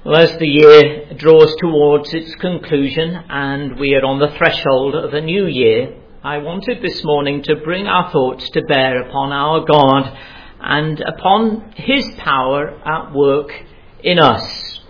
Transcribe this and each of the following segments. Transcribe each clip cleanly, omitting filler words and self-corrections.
Well, as the year draws towards its conclusion and we are on the threshold of a new year, I wanted this morning to bring our thoughts to bear upon our God and upon his power at work in us.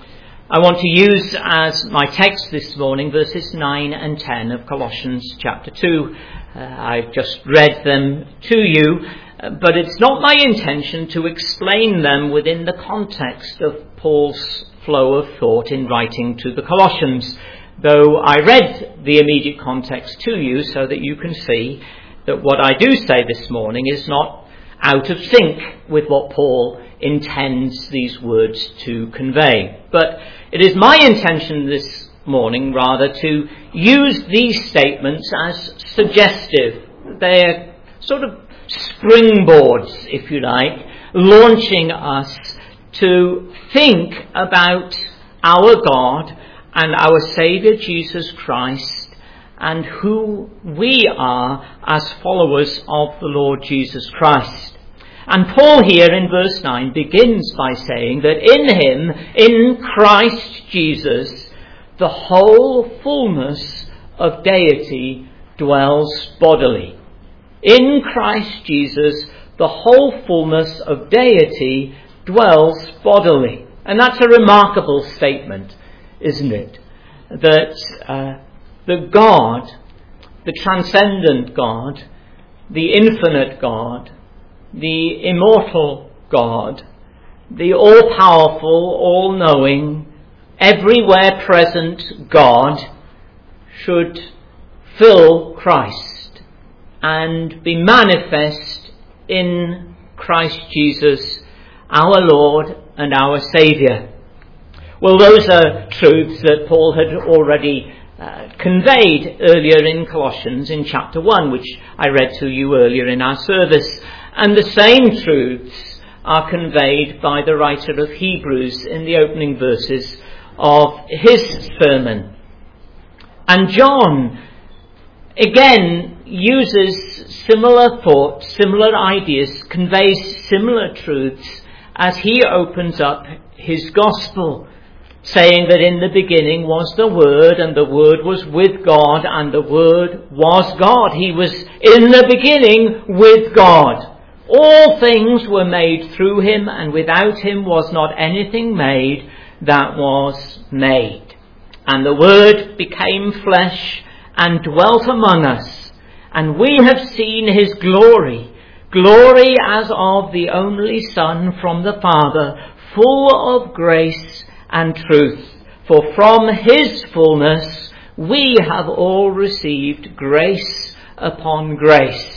I want to use as my text this morning verses 9 and 10 of Colossians chapter 2. I've just read them to you, but it's not my intention to explain them within the context of Paul's flow of thought in writing to the Colossians, though I read the immediate context to you so that you can see that what I do say this morning is not out of sync with what Paul intends these words to convey. But it is my intention this morning rather to use these statements as suggestive. They're sort of springboards, if you like, launching us to think about our God and our Saviour Jesus Christ and who we are as followers of the Lord Jesus Christ. And Paul here in verse 9 begins by saying that in him, in Christ Jesus, the whole fullness of deity dwells bodily. In Christ Jesus, the whole fullness of deity dwells bodily. And that's a remarkable statement, isn't it? That the God, the transcendent God, the infinite God, the immortal God, the all-powerful, all-knowing, everywhere present God should fill Christ and be manifest in Christ Jesus, our Lord and our Saviour. Well, those are truths that Paul had already conveyed earlier in Colossians in chapter 1, which I read to you earlier in our service. And the same truths are conveyed by the writer of Hebrews in the opening verses of his sermon. And John, again, uses similar thoughts, similar ideas, conveys similar truths as he opens up his gospel, saying that in the beginning was the Word, and the Word was with God, and the Word was God. He was in the beginning with God. All things were made through him, and without him was not anything made that was made. And the Word became flesh and dwelt among us, and we have seen his glory, glory as of the only Son from the Father, full of grace and truth. For from his fullness we have all received grace upon grace.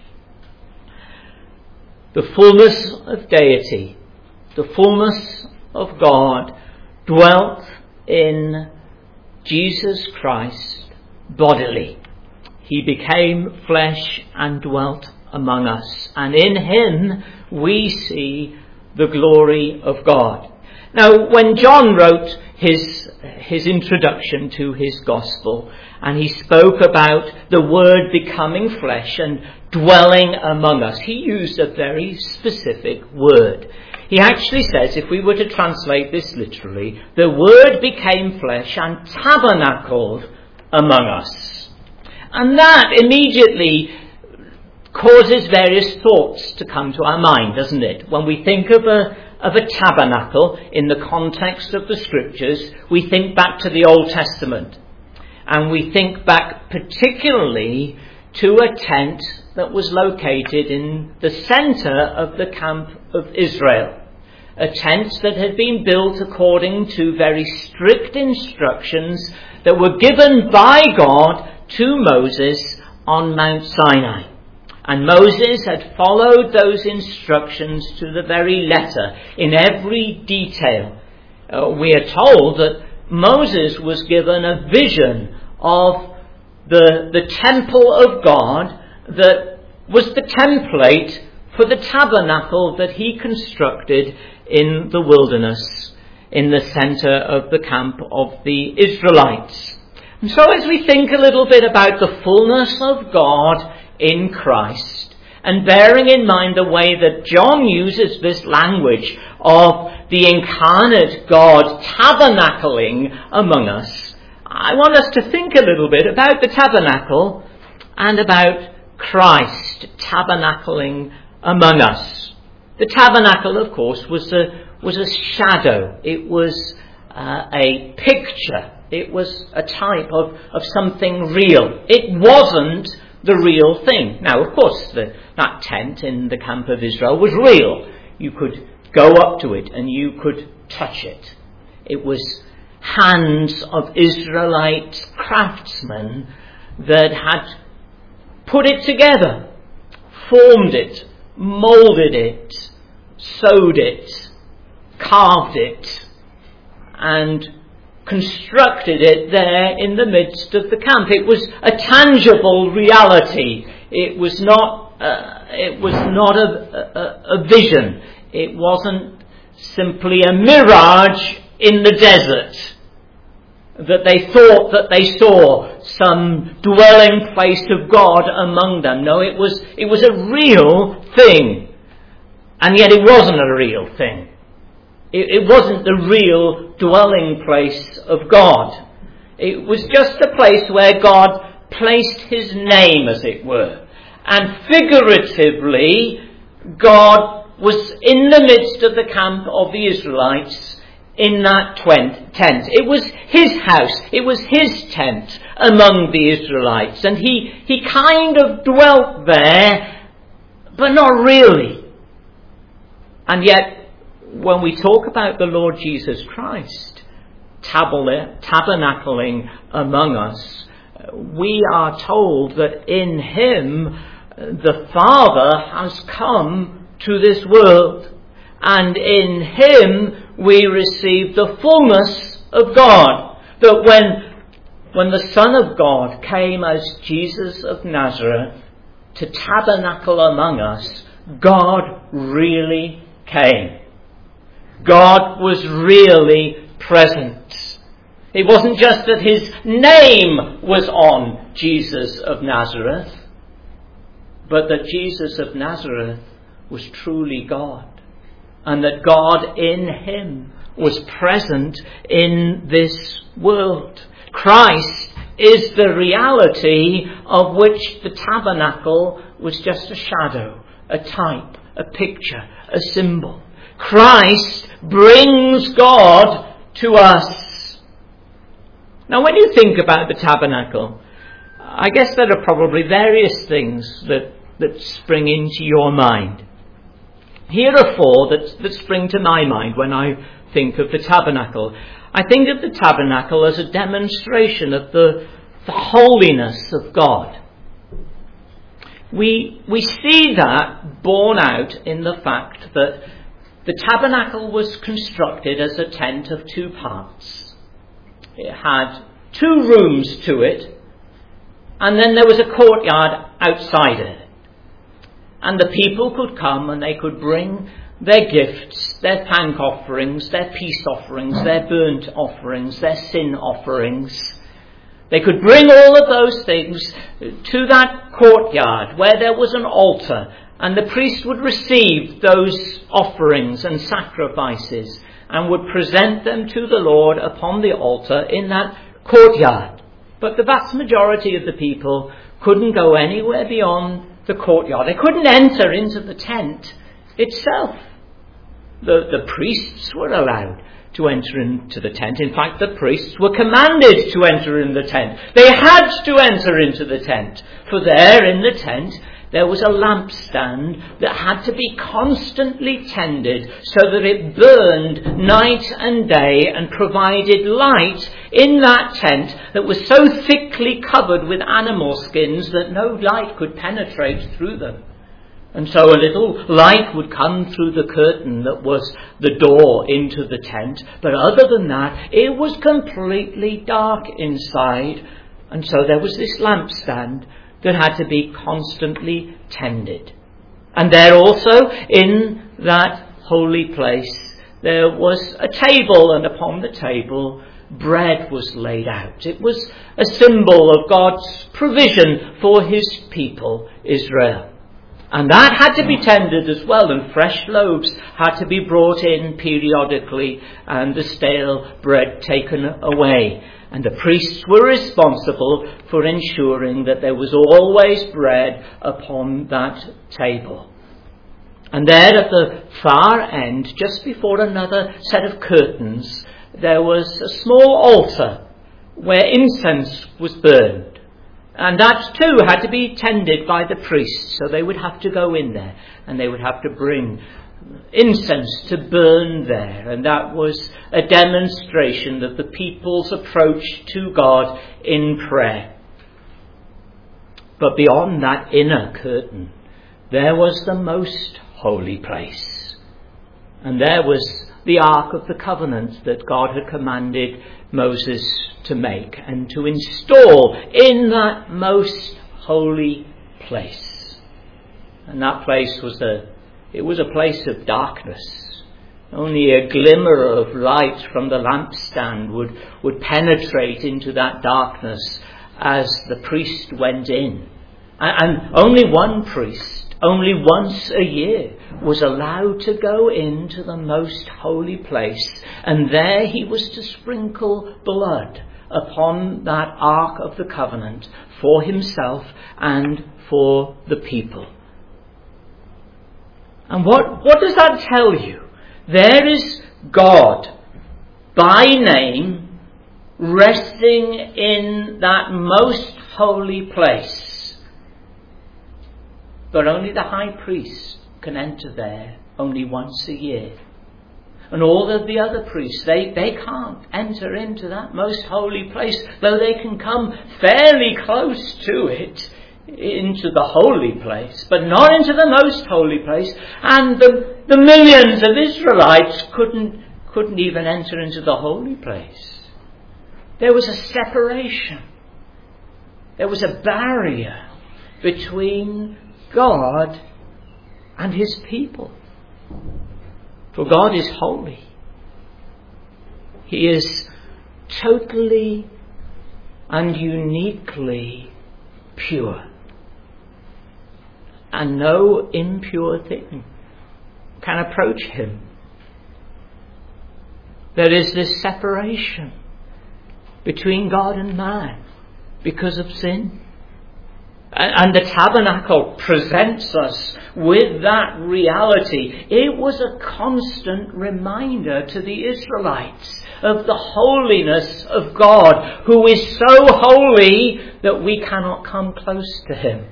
The fullness of deity, the fullness of God, dwelt in Jesus Christ bodily. He became flesh and dwelt among us, and in him we see the glory of God. Now, when John wrote his introduction to his gospel, and he spoke about the Word becoming flesh and dwelling among us, he used a very specific word. He actually says, if we were to translate this literally, the Word became flesh and tabernacled among us. And that immediately causes various thoughts to come to our mind, doesn't it? When we think of a tabernacle in the context of the Scriptures, we think back to the Old Testament. And we think back particularly to a tent that was located in the centre of the camp of Israel. A tent that had been built according to very strict instructions that were given by God to Moses on Mount Sinai. And Moses had followed those instructions to the very letter in every detail. We are told that Moses was given a vision of the temple of God that was the template for the tabernacle that he constructed in the wilderness, in the centre of the camp of the Israelites. And so as we think a little bit about the fullness of God in Christ, And bearing in mind the way that John uses this language of the incarnate God tabernacling among us, I want us to think a little bit about the tabernacle and about Christ tabernacling among us. The tabernacle, of course, was a shadow. It was a picture. It was a type of something real. It wasn't the real thing. Now, of course, that tent in the camp of Israel was real. You could go up to it and you could touch it. It was hands of Israelite craftsmen that had put it together, formed it, moulded it, sewed it, carved it, and constructed it there in the midst of the camp. It was a tangible reality. It was not a vision. It wasn't simply a mirage in the desert that they thought that they saw some dwelling place of God among them. No, it was a real thing. And yet it wasn't a real thing. It wasn't the real dwelling place of God. It was just a place where God placed his name, as it were. And figuratively, God was in the midst of the camp of the Israelites in that tent. It was his house. It was his tent among the Israelites. And he kind of dwelt there, but not really. And yet, when we talk about the Lord Jesus Christ tabernacling among us, we are told that in him the Father has come to this world, and in him we receive the fullness of God. That when the Son of God came as Jesus of Nazareth to tabernacle among us, God really came. God was really present. It wasn't just that his name was on Jesus of Nazareth, but that Jesus of Nazareth was truly God, and that God in him was present in this world. Christ is the reality of which the tabernacle was just a shadow, a type, a picture, a symbol. Christ brings God to us. Now, when you think about the tabernacle, I guess there are probably various things that spring into your mind. Here are four that spring to my mind when I think of the tabernacle. I think of the tabernacle as a demonstration of the holiness of God. We see that borne out in the fact that the tabernacle was constructed as a tent of two parts. It had two rooms to it, and then there was a courtyard outside it. And the people could come and they could bring their gifts, their thank offerings, their peace offerings, their burnt offerings, their sin offerings. They could bring all of those things to that courtyard where there was an altar, and the priest would receive those offerings and sacrifices and would present them to the Lord upon the altar in that courtyard. But the vast majority of the people couldn't go anywhere beyond the courtyard. They couldn't enter into the tent itself. The priests were allowed to enter into the tent. In fact, the priests were commanded to enter in the tent. They had to enter into the tent, for there in the tent there was a lampstand that had to be constantly tended so that it burned night and day and provided light in that tent that was so thickly covered with animal skins that no light could penetrate through them. And so a little light would come through the curtain that was the door into the tent. But other than that, it was completely dark inside. And so there was this lampstand that had to be constantly tended. And there also, in that holy place, there was a table, and upon the table bread was laid out. It was a symbol of God's provision for his people, Israel. And that had to be tended as well, and fresh loaves had to be brought in periodically, and the stale bread taken away. And the priests were responsible for ensuring that there was always bread upon that table. And there at the far end, just before another set of curtains, there was a small altar where incense was burned. And that too had to be tended by the priests, so they would have to go in there and they would have to bring incense to burn there. And that was a demonstration of the people's approach to God in prayer. But beyond that inner curtain, there was the most holy place. And there was the Ark of the Covenant that God had commanded Moses to make and to install in that most holy place. And that place was a place of darkness. Only a glimmer of light from the lampstand would penetrate into that darkness as the priest went in. And only one priest, only once a year, was allowed to go into the most holy place. And there he was to sprinkle blood upon that Ark of the Covenant for himself and for the people. And what does that tell you? There is God, by name, resting in that most holy place. But only the high priest can enter there only once a year. And all of the other priests, they can't enter into that most holy place, though they can come fairly close to it, into the holy place, but not into the most holy place. And the millions of Israelites couldn't even enter into the holy place. There was a separation. There was a barrier between God and his people. For God is holy. He is totally and uniquely pure. And no impure thing can approach him. There is this separation between God and man because of sin. And the tabernacle presents us with that reality. It was a constant reminder to the Israelites of the holiness of God, who is so holy that we cannot come close to him.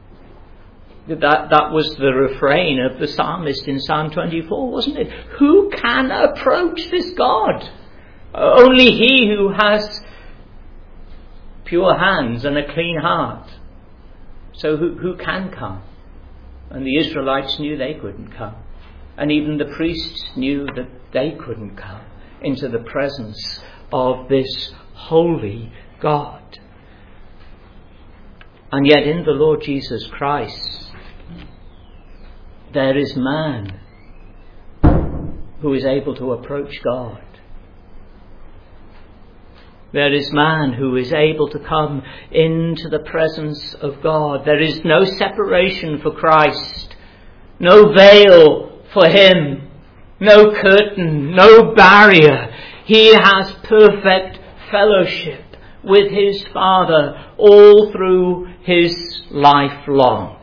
That was the refrain of the psalmist in Psalm 24, wasn't it? Who can approach this God? Only he who has pure hands and a clean heart. So who can come? And the Israelites knew they couldn't come. And even the priests knew that they couldn't come into the presence of this holy God. And yet in the Lord Jesus Christ, there is man who is able to approach God. There is man who is able to come into the presence of God. There is no separation for Christ, no veil for him, no curtain, no barrier. He has perfect fellowship with his Father all through his life long.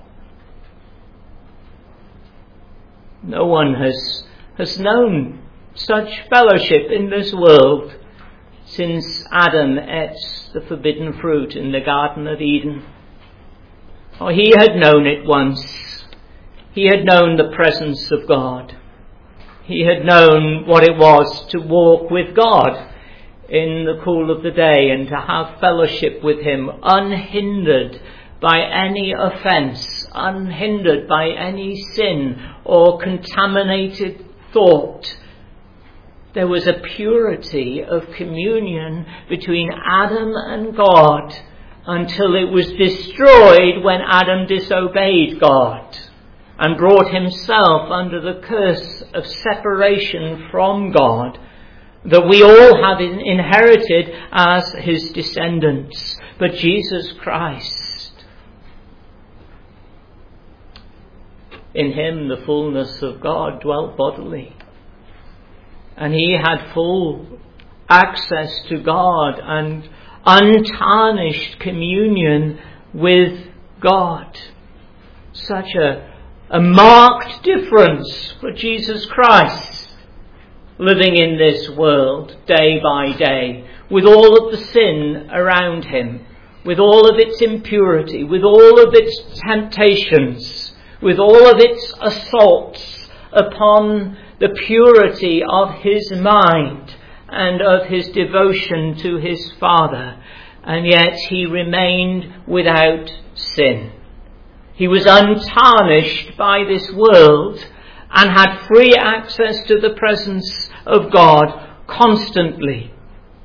No one has known such fellowship in this world since Adam ate the forbidden fruit in the Garden of Eden. Oh, he had known it once. He had known the presence of God. He had known what it was to walk with God in the cool of the day and to have fellowship with him unhindered by any offence, unhindered by any sin or contaminated thought. There was a purity of communion between Adam and God until it was destroyed when Adam disobeyed God and brought himself under the curse of separation from God that we all have inherited as his descendants. But Jesus Christ In him the fullness of God dwelt bodily. And he had full access to God and untarnished communion with God. Such a marked difference for Jesus Christ, living in this world day by day, with all of the sin around him, with all of its impurity, with all of its temptations, with all of its assaults upon the purity of his mind and of his devotion to his Father. And yet he remained without sin. He was untarnished by this world and had free access to the presence of God constantly.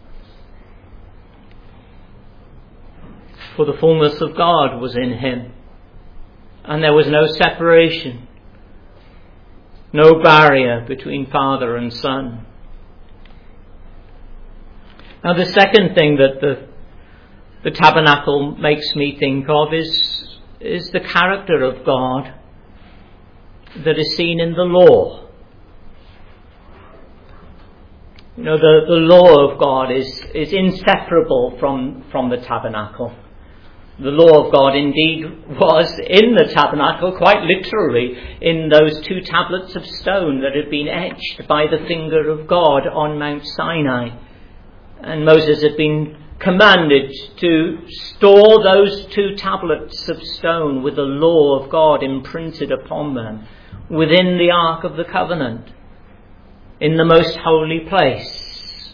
For the fullness of God was in him, and there was no separation, no barrier between Father and Son. Now the second thing that the tabernacle makes me think of is the character of God that is seen in the law. You know, the law of God is inseparable from the tabernacle. The law of God indeed was in the tabernacle, quite literally, in those 2 tablets of stone that had been etched by the finger of God on Mount Sinai. And Moses had been commanded to store those 2 tablets of stone with the law of God imprinted upon them within the Ark of the Covenant, in the most holy place.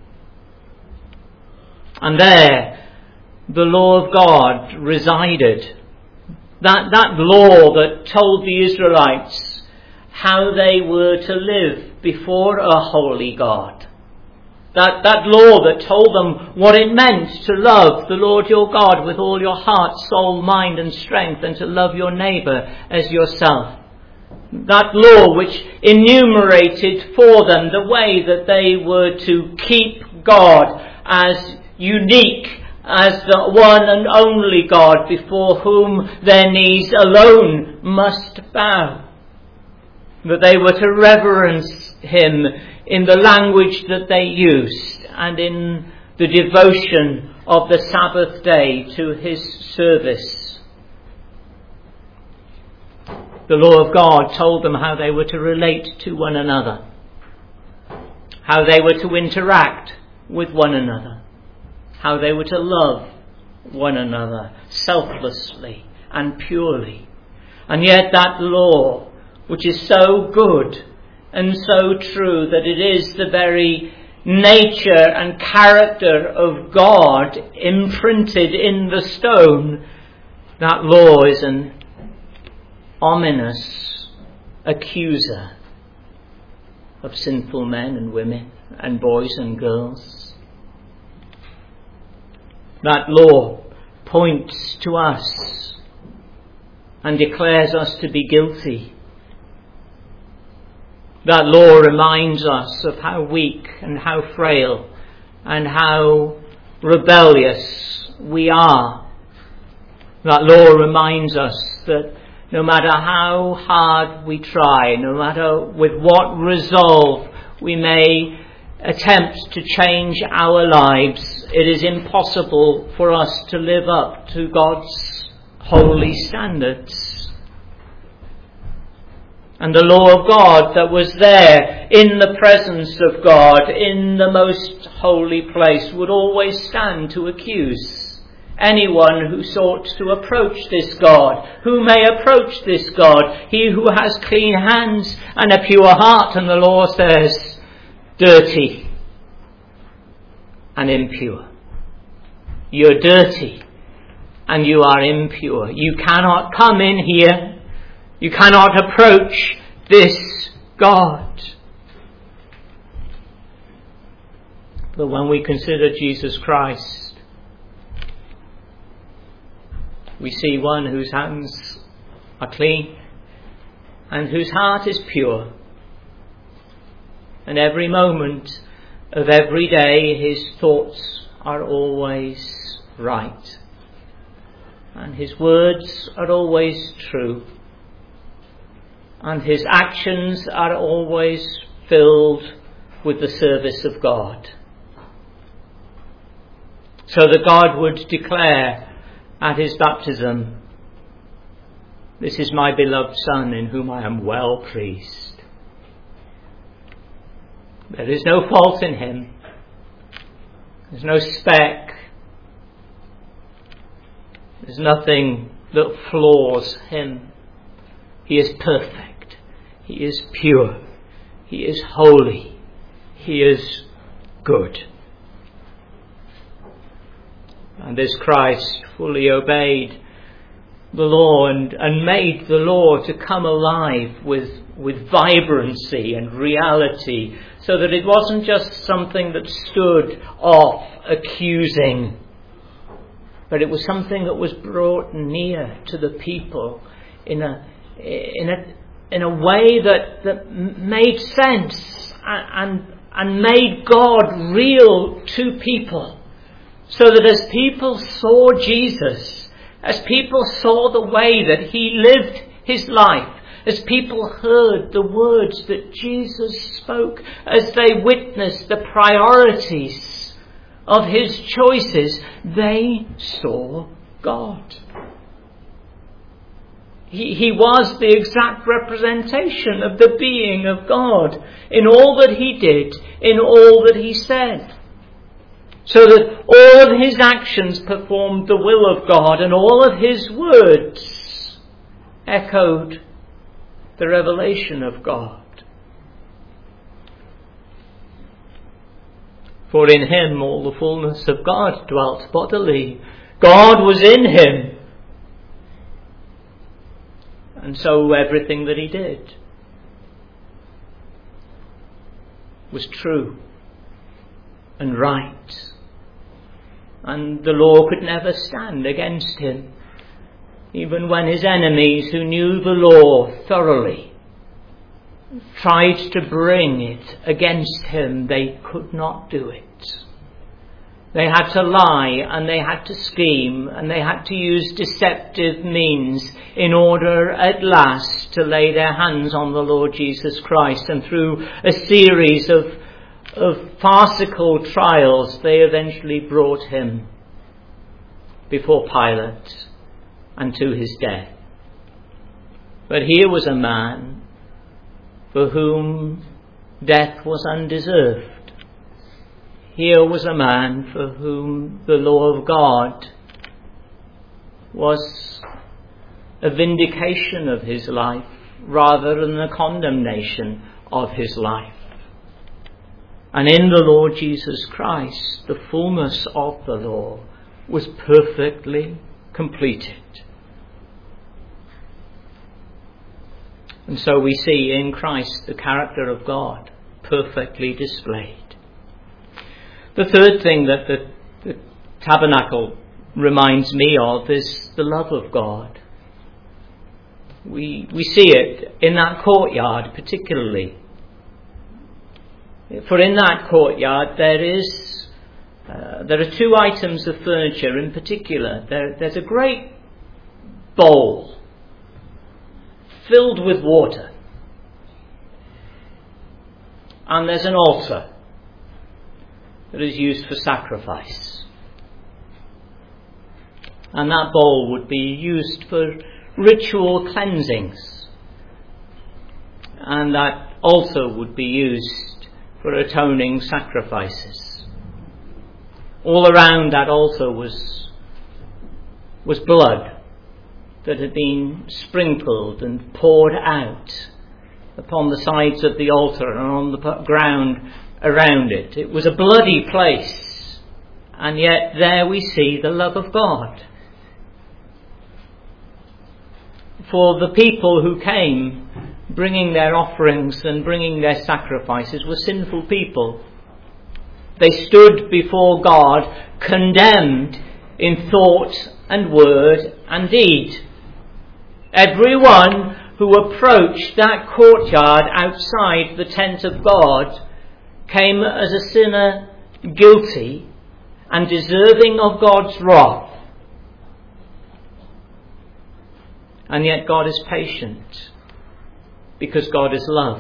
And there the law of God resided. That law that told the Israelites how they were to live before a holy God. That law that told them what it meant to love the Lord your God with all your heart, soul, mind and strength, and to love your neighbour as yourself. That law which enumerated for them the way that they were to keep God as unique, as the one and only God before whom their knees alone must bow. That they were to reverence him in the language that they used and in the devotion of the Sabbath day to his service. The law of God told them how they were to relate to one another, how they were to interact with one another, how they were to love one another selflessly and purely. And yet that law, which is so good and so true that it is the very nature and character of God imprinted in the stone, that law is an ominous accuser of sinful men and women and boys and girls. That law points to us and declares us to be guilty. That law reminds us of how weak and how frail and how rebellious we are. That law reminds us that no matter how hard we try, no matter with what resolve we may attempt to change our lives, it is impossible for us to live up to God's holy standards. And the law of God that was there in the presence of God in the most holy place would always stand to accuse anyone who sought to approach this God. Who may approach this God? He who has clean hands and a pure heart. And the law says, dirty and impure. You're dirty and you are impure. You cannot come in here. You cannot approach this God. But when we consider Jesus Christ, we see one whose hands are clean and whose heart is pure. And every moment of every day his thoughts are always right. And his words are always true. and his actions are always filled with the service of God. So that God would declare at his baptism, "This is my beloved Son, in whom I am well pleased." There is no fault in him. There's no speck. There's nothing that flaws him. He is perfect. He is pure. He is holy. He is good. And as Christ fully obeyed the law and made the law to come alive with vibrancy and reality, so that it wasn't just something that stood off accusing, but it was something that was brought near to the people in a way that made sense and made God real to people. So that as people saw Jesus, as people saw the way that he lived his life, as people heard the words that Jesus spoke, as they witnessed the priorities of his choices, they saw God. He was the exact representation of the being of God in all that he did, in all that he said. So that all of his actions performed the will of God, and all of his words echoed the revelation of God. For in him all the fullness of God dwelt bodily. God was in him. And so everything that he did was true and right. And the law could never stand against him. Even when his enemies, who knew the law thoroughly, tried to bring it against him, they could not do it. They had to lie, and they had to scheme, and they had to use deceptive means in order at last to lay their hands on the Lord Jesus Christ. And through a series of farcical trials, they eventually brought him before Pilate and to his death. But here was a man for whom death was undeserved. Here was a man for whom the law of God was a vindication of his life rather than a condemnation of his life. And in the Lord Jesus Christ, the fullness of the law was perfectly completed. And so we see in Christ the character of God perfectly displayed. The third thing that the tabernacle reminds me of is the love of God. We see it in that courtyard particularly. For in that courtyard there are two items of furniture in particular. There's a great bowl filled with water, and there's an altar that is used for sacrifice. And that bowl would be used for ritual cleansings, and that also would be used for atoning sacrifices. All around that altar was blood that had been sprinkled and poured out upon the sides of the altar and on the ground around it. It was a bloody place, and yet there we see the love of God. For the people who came bringing their offerings and bringing their sacrifices were sinful people. They stood before God condemned in thought and word and deed. Everyone who approached that courtyard outside the tent of God came as a sinner guilty and deserving of God's wrath. And yet God is patient. because God is love.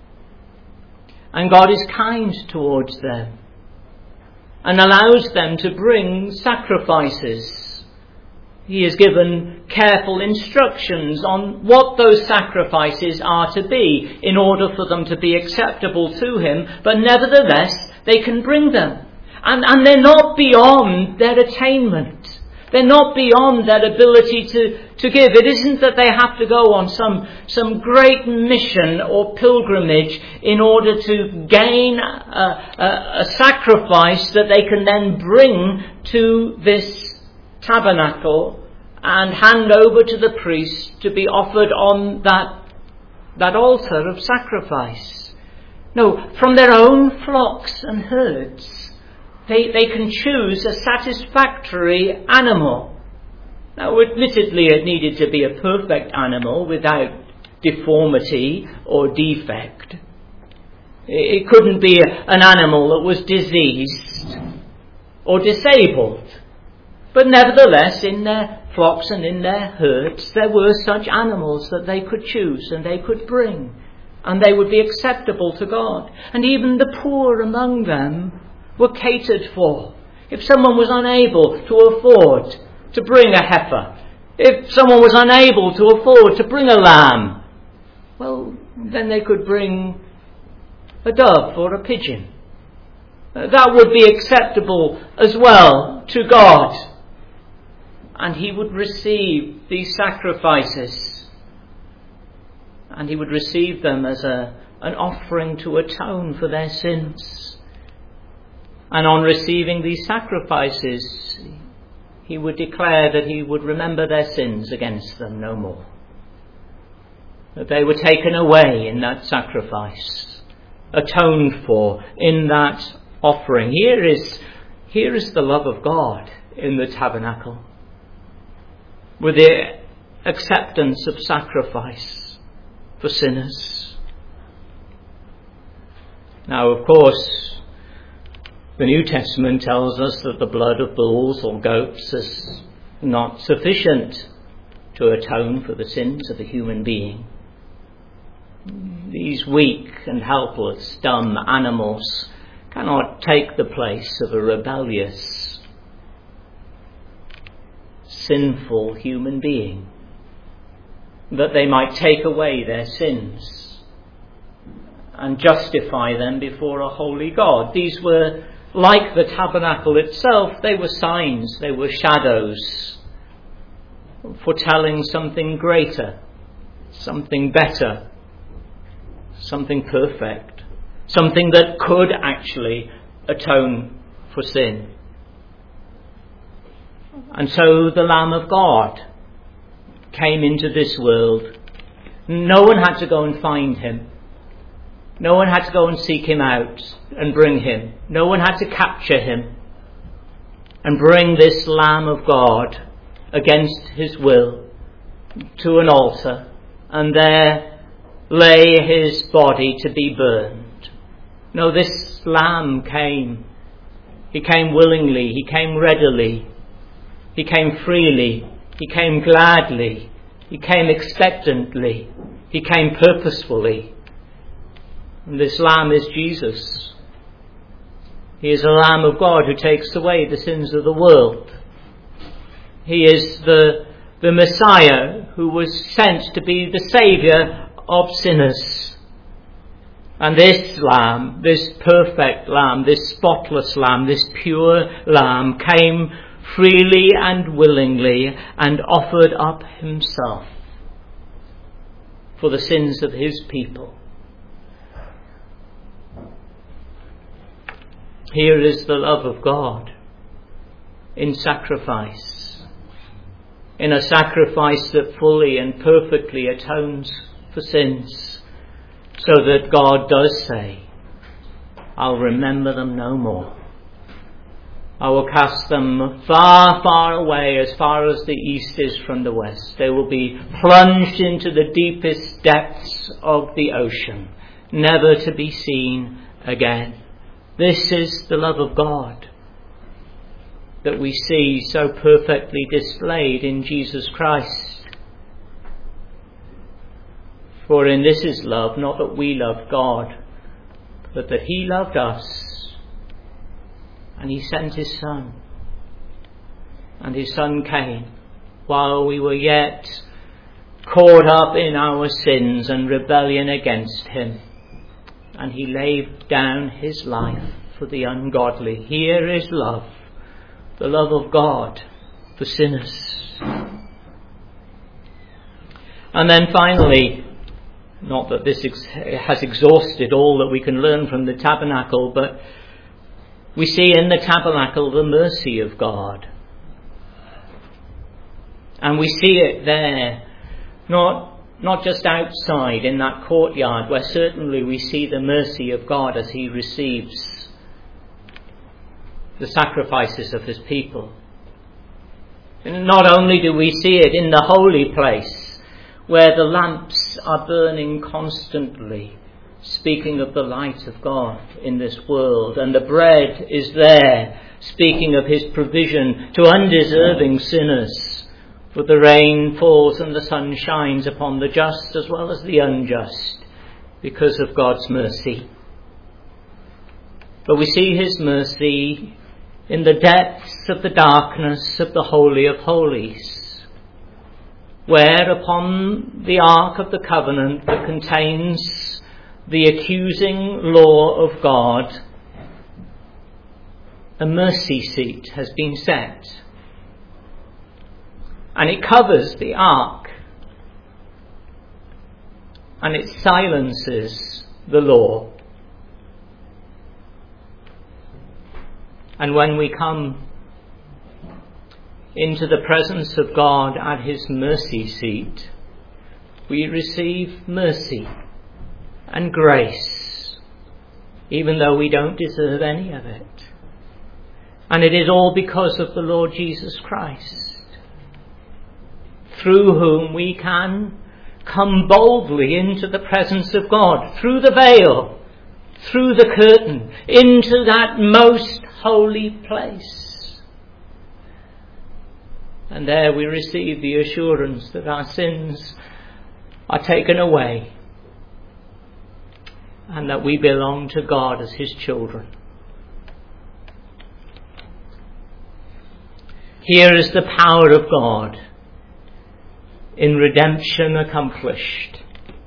And God is kind towards them and allows them to bring sacrifices. He has given careful instructions on what those sacrifices are to be in order for them to be acceptable to him, but nevertheless they can bring them. And they're not beyond their attainment. They're not beyond their ability to give. It isn't that they have to go on some great mission or pilgrimage in order to gain a sacrifice that they can then bring to this tabernacle and hand over to the priest to be offered on that altar of sacrifice. No, from their own flocks and herds, they can choose a satisfactory animal. Now, admittedly, it needed to be a perfect animal without deformity or defect. It couldn't be an animal that was diseased or disabled. But nevertheless, in their flocks and in their herds, there were such animals that they could choose and they could bring, and they would be acceptable to God. And even the poor among them were catered for. If someone was unable to afford to bring a heifer, if someone was unable to afford to bring a lamb, well, then they could bring a dove or a pigeon. That would be acceptable as well to God. And he would receive these sacrifices, and he would receive them as an offering to atone for their sins. And on receiving these sacrifices, he would declare that he would remember their sins against them no more. That they were taken away in that sacrifice, atoned for in that offering. Here is the love of God in the tabernacle, with the acceptance of sacrifice for sinners. Now, of course, the New Testament tells us that the blood of bulls or goats is not sufficient to atone for the sins of a human being. These weak and helpless, dumb animals cannot take the place of a rebellious, sinful human being, that they might take away their sins and justify them before a holy God. These were, like the tabernacle itself, they were signs, they were shadows, foretelling something greater, something better, something perfect, something that could actually atone for sin. And so the Lamb of God came into this world. No one had to go and find him. No one had to go and seek him out and bring him. No one had to capture him and bring this Lamb of God against his will to an altar and there lay his body to be burned. No, this Lamb came. He came willingly. He came readily. He came freely. He came gladly. He came expectantly. He came purposefully. And this Lamb is Jesus. He is the Lamb of God who takes away the sins of the world. He is the Messiah who was sent to be the Saviour of sinners. And this Lamb, this perfect Lamb, this spotless Lamb, this pure Lamb came freely and willingly and offered up himself for the sins of his people. Here is the love of God in sacrifice, in a sacrifice that fully and perfectly atones for sins, so that God does say, I'll remember them no more. I will cast them far, far away, as far as the east is from the west. They will be plunged into the deepest depths of the ocean, never to be seen again. This is the love of God that we see so perfectly displayed in Jesus Christ. For in this is love, not that we loved God, but that he loved us, and he sent his Son. And his Son came while we were yet caught up in our sins and rebellion against him. And he laid down his life for the ungodly. Here is love, the love of God for sinners. And then finally, not that this has exhausted all that we can learn from the tabernacle, but we see in the tabernacle the mercy of God. And we see it there, not just outside in that courtyard, where certainly we see the mercy of God as he receives the sacrifices of his people. And not only do we see it in the holy place, where the lamps are burning constantly, speaking of the light of God in this world, and the bread is there, speaking of his provision to undeserving sinners. For the rain falls and the sun shines upon the just as well as the unjust, because of God's mercy. But we see his mercy in the depths of the darkness of the Holy of Holies, where upon the Ark of the Covenant that contains the accusing law of God, a mercy seat has been set. And it covers the ark. And it silences the law. And when we come into the presence of God at his mercy seat, we receive mercy and grace, even though we don't deserve any of it. And it is all because of the Lord Jesus Christ, through whom we can come boldly into the presence of God, through the veil, through the curtain, into that most holy place. And there we receive the assurance that our sins are taken away, and that we belong to God as his children. Here is the power of God in redemption accomplished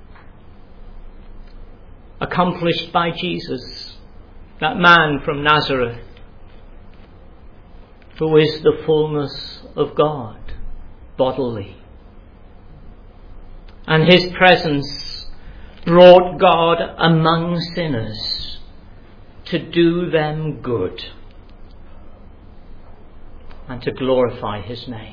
by Jesus, that man from Nazareth, who is the fullness of God bodily. And his presence brought God among sinners to do them good and to glorify his name.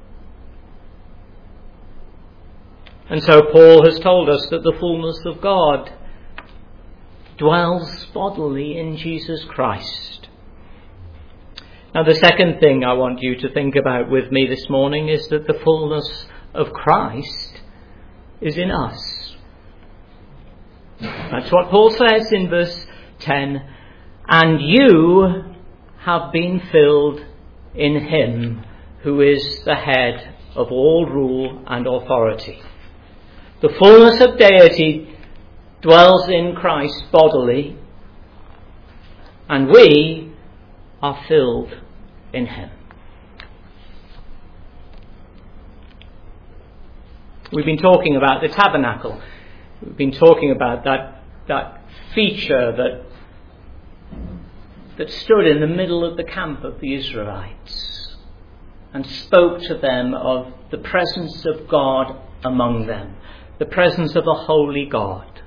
And so Paul has told us that the fullness of God dwells bodily in Jesus Christ. Now, the second thing I want you to think about with me this morning is that the fullness of Christ is in us. That's what Paul says in verse 10. And you have been filled in him who is the head of all rule and authority. The fullness of deity dwells in Christ bodily, and we are filled in him. We've been talking about the tabernacle. We've been talking about that feature that stood in the middle of the camp of the Israelites and spoke to them of the presence of God among them. The presence of a holy God.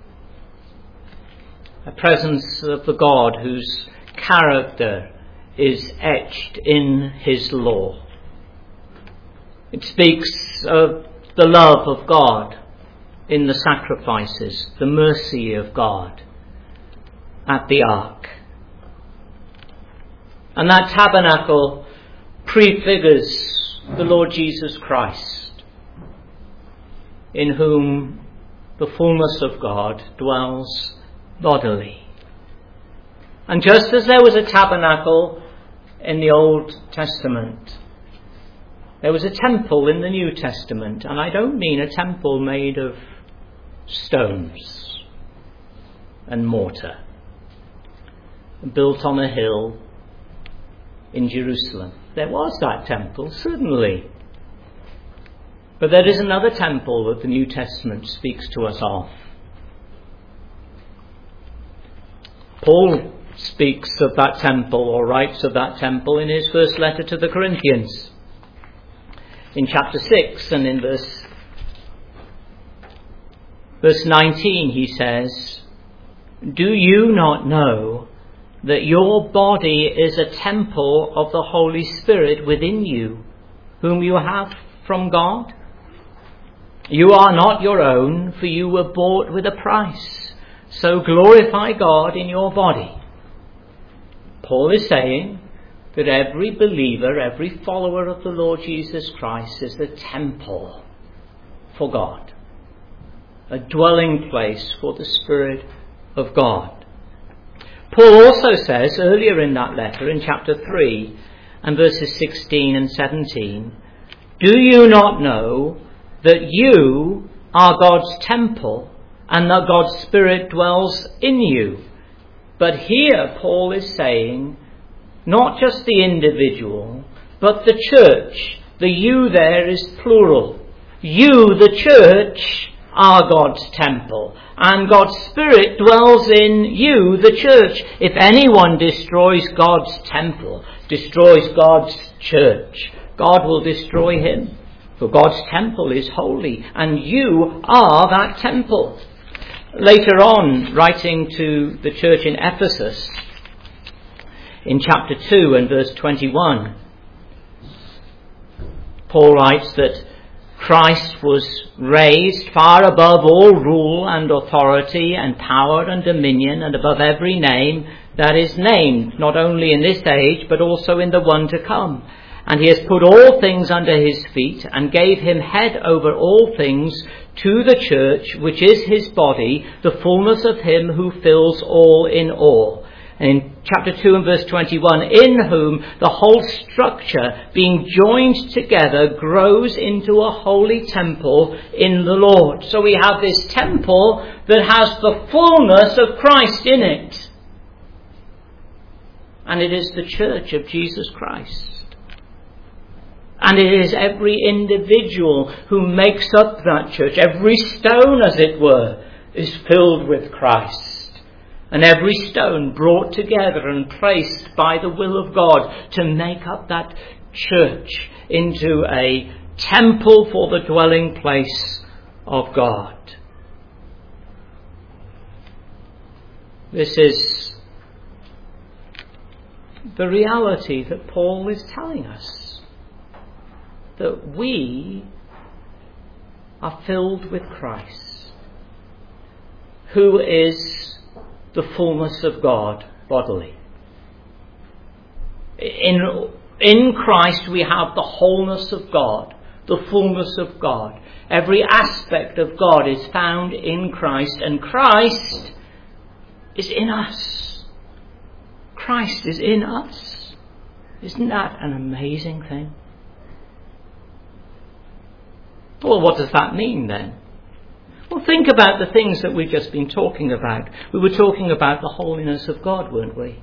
A presence of the God whose character is etched in his law. It speaks of the love of God in the sacrifices, the mercy of God at the ark. And that tabernacle prefigures the Lord Jesus Christ, in whom the fullness of God dwells bodily. And just as there was a tabernacle in the Old Testament, there was a temple in the New Testament. And I don't mean a temple made of stones and mortar, built on a hill in Jerusalem. There was that temple, certainly. But there is another temple that the New Testament speaks to us of. Paul speaks of that temple, or writes of that temple, in his first letter to the Corinthians. In chapter 6 and in verse 19 he says, "Do you not know that your body is a temple of the Holy Spirit within you, whom you have from God? You are not your own, for you were bought with a price. So glorify God in your body." Paul is saying that every believer, every follower of the Lord Jesus Christ is a temple for God, a dwelling place for the Spirit of God. Paul also says earlier in that letter, in chapter 3 and verses 16 and 17, "Do you not know that you are God's temple and that God's Spirit dwells in you?" But here Paul is saying not just the individual, but the church. The you there is plural. You, the church, are God's temple, and God's Spirit dwells in you, the church. If anyone destroys God's temple, destroys God's church, God will destroy him. For God's temple is holy, and you are that temple. Later on, writing to the church in Ephesus, in chapter 2 and verse 21, Paul writes that Christ was raised far above all rule and authority and power and dominion, and above every name that is named, not only in this age, but also in the one to come. And he has put all things under his feet, and gave him head over all things to the church, which is his body, the fullness of him who fills all in all. And in chapter 2 and verse 21, "In whom the whole structure, being joined together, grows into a holy temple in the Lord." So we have this temple that has the fullness of Christ in it. And it is the church of Jesus Christ. And it is every individual who makes up that church. Every stone, as it were, is filled with Christ. And every stone brought together and placed by the will of God to make up that church into a temple for the dwelling place of God. This is the reality that Paul is telling us. That we are filled with Christ, who is the fullness of God bodily. In Christ we have the wholeness of God, the fullness of God. Every aspect of God is found in Christ, and Christ is in us. Christ is in us. Isn't that an amazing thing? Well, what does that mean then? Well, think about the things that we've just been talking about. We were talking about the holiness of God, weren't we?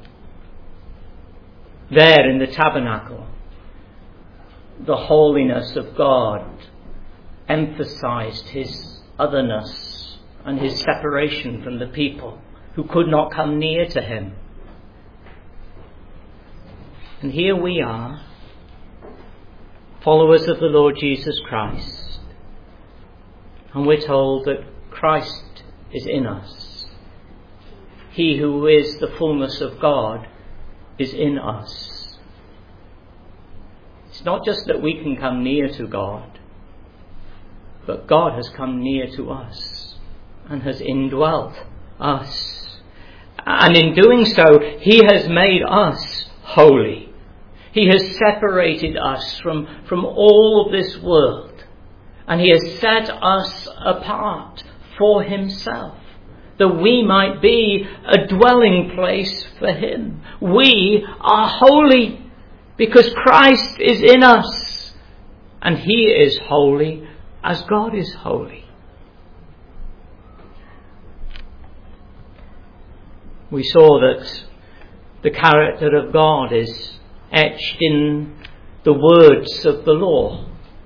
There in the tabernacle, the holiness of God emphasized his otherness and his separation from the people who could not come near to him. And here we are, followers of the Lord Jesus Christ. And we're told that Christ is in us. He who is the fullness of God is in us. It's not just that we can come near to God, but God has come near to us and has indwelt us. And in doing so, he has made us holy. He has separated us from all of this world. And he has set us apart for himself, that we might be a dwelling place for him. We are holy because Christ is in us, and he is holy as God is holy. We saw that the character of God is etched in the words of the law.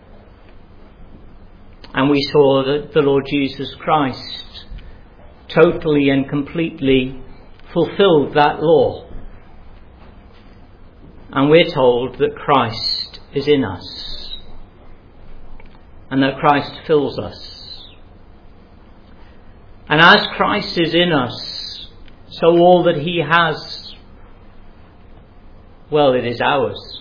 And we saw that the Lord Jesus Christ totally and completely fulfilled that law. And we're told that Christ is in us and that Christ fills us. And as Christ is in us, so all that he has, well, it is ours.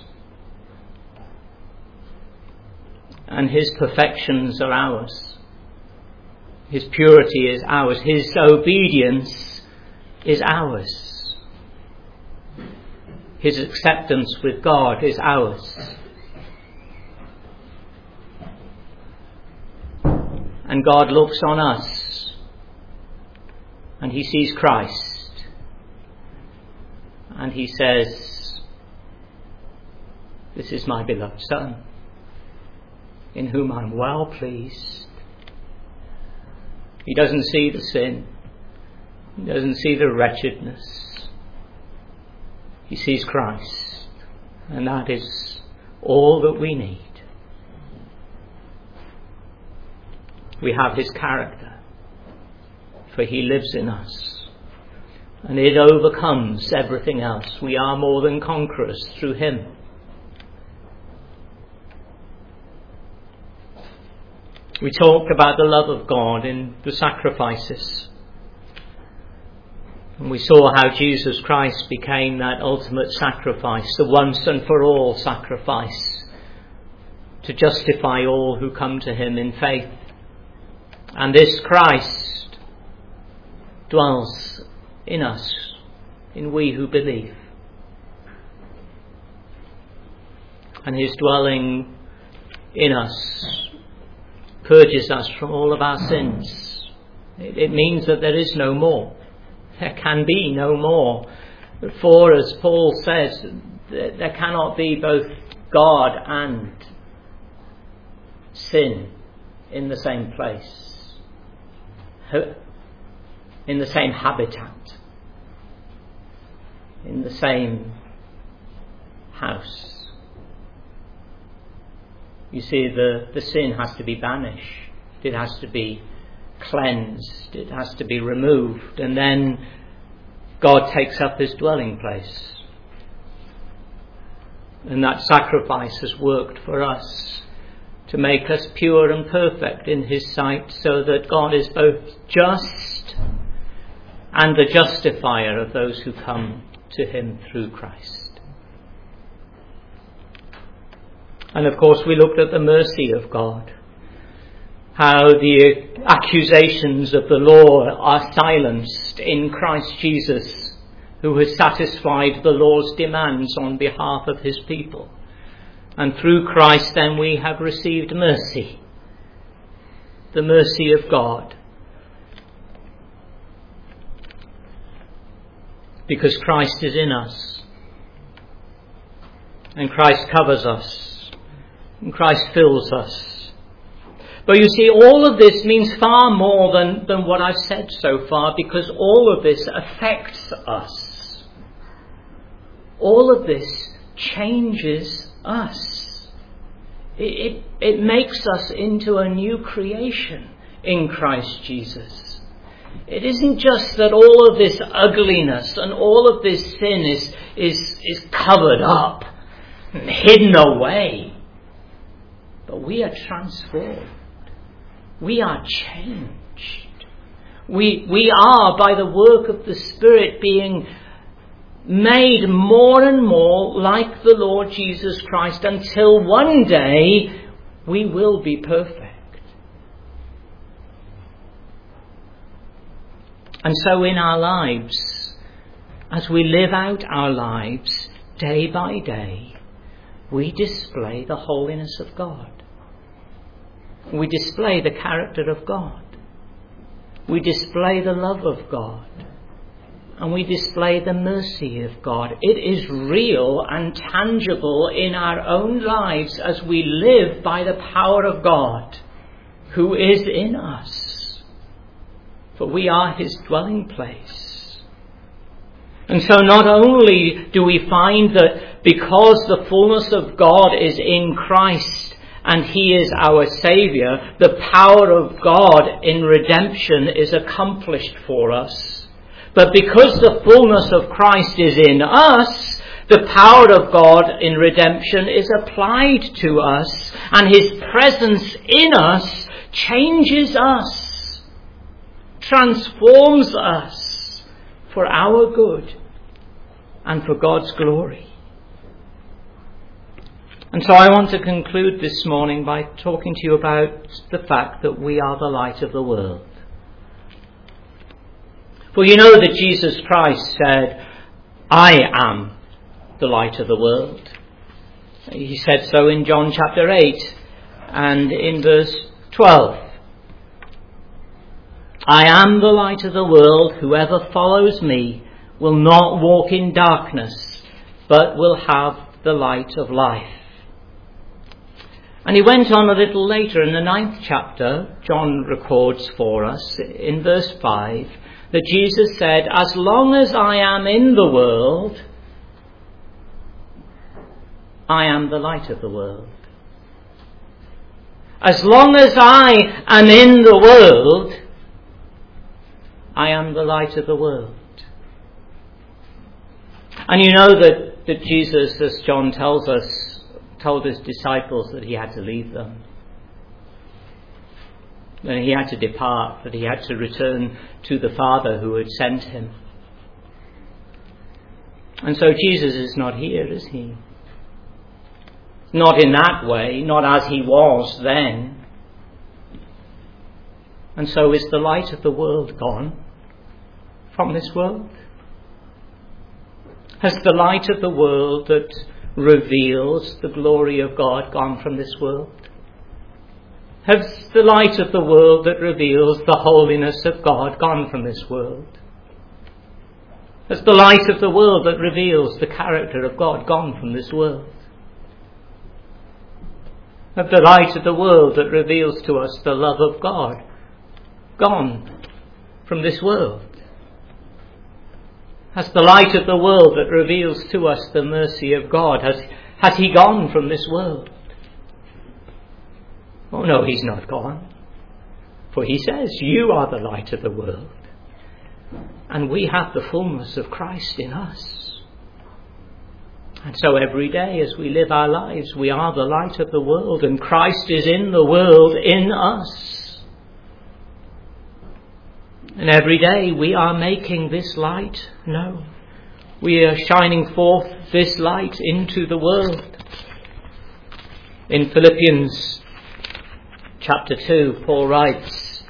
And his perfections are ours. His purity is ours. His obedience is ours. His acceptance with God is ours. And God looks on us and he sees Christ and he says, "This is my beloved Son, in whom I'm well pleased." He doesn't see the sin. He doesn't see the wretchedness. He sees Christ. And that is all that we need. We have his character, for he lives in us. And it overcomes everything else. We are more than conquerors through him. We talked about the love of God in the sacrifices. And we saw how Jesus Christ became that ultimate sacrifice, the once and for all sacrifice, to justify all who come to him in faith. And this Christ dwells in us, in we who believe. And his dwelling in us purges us from all of our sins. It means that there is no more. There can be no more. For, as Paul says, there cannot be both God and sin in the same place, in the same habitat, in the same house. You see, the sin has to be banished. It has to be cleansed. It has to be removed. And then God takes up his dwelling place. And that sacrifice has worked for us to make us pure and perfect in his sight, so that God is both just and the justifier of those who come to him through Christ. And of course we looked at the mercy of God, how the accusations of the law are silenced in Christ Jesus, who has satisfied the law's demands on behalf of his people. And through Christ then we have received mercy, the mercy of God, because Christ is in us and Christ covers us. And Christ fills us. But you see, all of this means far more than what I've said so far, because all of this affects us. All of this changes us. It makes us into a new creation in Christ Jesus. It isn't just that all of this ugliness and all of this sin is covered up and hidden away. But we are transformed. We are changed. We are, by the work of the Spirit, being made more and more like the Lord Jesus Christ, until one day we will be perfect. And so in our lives, as we live out our lives day by day, we display the holiness of God. We display the character of God. We display the love of God. And we display the mercy of God. It is real and tangible in our own lives as we live by the power of God, who is in us. For we are his dwelling place. And so not only do we find that because the fullness of God is in Christ and he is our Saviour, the power of God in redemption is accomplished for us. But because the fullness of Christ is in us, the power of God in redemption is applied to us, and his presence in us changes us, transforms us for our good and for God's glory. And so I want to conclude this morning by talking to you about the fact that we are the light of the world. For you know that Jesus Christ said, "I am the light of the world." He said so in John chapter 8 and in verse 12. "I am the light of the world. Whoever follows me will not walk in darkness, but will have the light of life." And he went on a little later in the 9th chapter. John records for us in verse 5 that Jesus said, "As long as I am in the world, I am the light of the world." As long as I am in the world, I am the light of the world. And you know that Jesus, as John tells us, told his disciples that he had to leave them. That he had to depart, that he had to return to the Father who had sent him. And so Jesus is not here, is he? Not in that way, not as he was then. And so is the light of the world gone from this world? Has the light of the world that reveals the glory of God gone from this world? Has the light of the world that reveals the holiness of God gone from this world? Has the light of the world that reveals the character of God gone from this world? Has the light of the world that reveals to us the love of God gone from this world? Has the light of the world that reveals to us the mercy of God, has he gone from this world? Oh no, he's not gone. For he says, "You are the light of the world." And we have the fullness of Christ in us. And so every day as we live our lives, we are the light of the world, and Christ is in the world in us. And every day we are making this light known. We are shining forth this light into the world. In Philippians chapter 2, Paul writes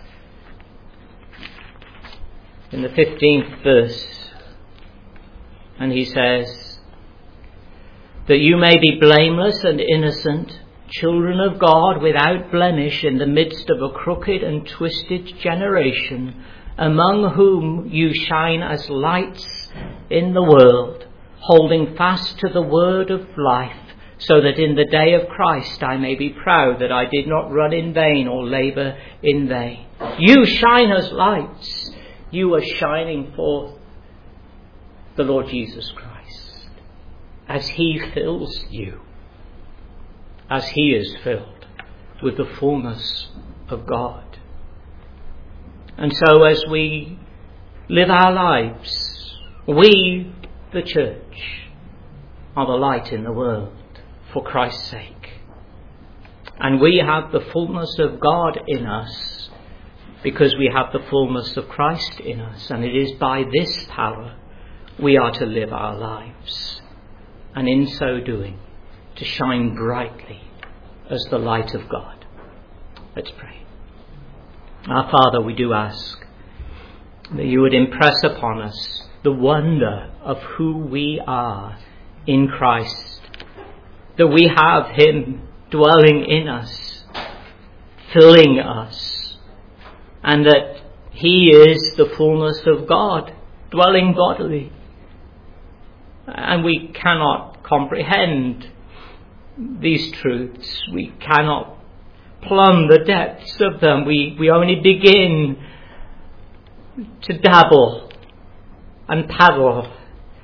in the 15th verse, and he says, "That you may be blameless and innocent, children of God without blemish in the midst of a crooked and twisted generation, among whom you shine as lights in the world, holding fast to the word of life, so that in the day of Christ I may be proud that I did not run in vain or labour in vain." You shine as lights. You are shining forth the Lord Jesus Christ as he fills you, as he is filled with the fullness of God. And so as we live our lives, we, the church, are the light in the world for Christ's sake. And we have the fullness of God in us because we have the fullness of Christ in us. And it is by this power we are to live our lives. And in so doing, to shine brightly as the light of God. Let's pray. Our Father, we do ask that you would impress upon us the wonder of who we are in Christ, that we have him dwelling in us, filling us, and that he is the fullness of God dwelling bodily. And we cannot comprehend these truths. We cannot plumb the depths of them. We only begin to dabble and paddle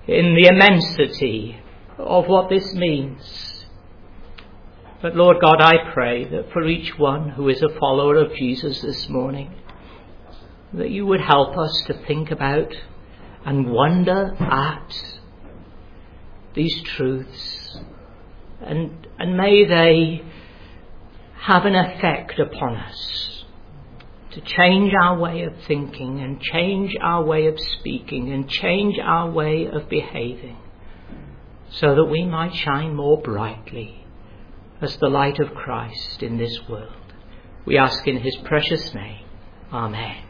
in the immensity of what this means. But Lord God, I pray that for each one who is a follower of Jesus this morning, that you would help us to think about and wonder at these truths, and may they have an effect upon us to change our way of thinking and change our way of speaking and change our way of behaving, so that we might shine more brightly as the light of Christ in this world. We ask in his precious name. Amen.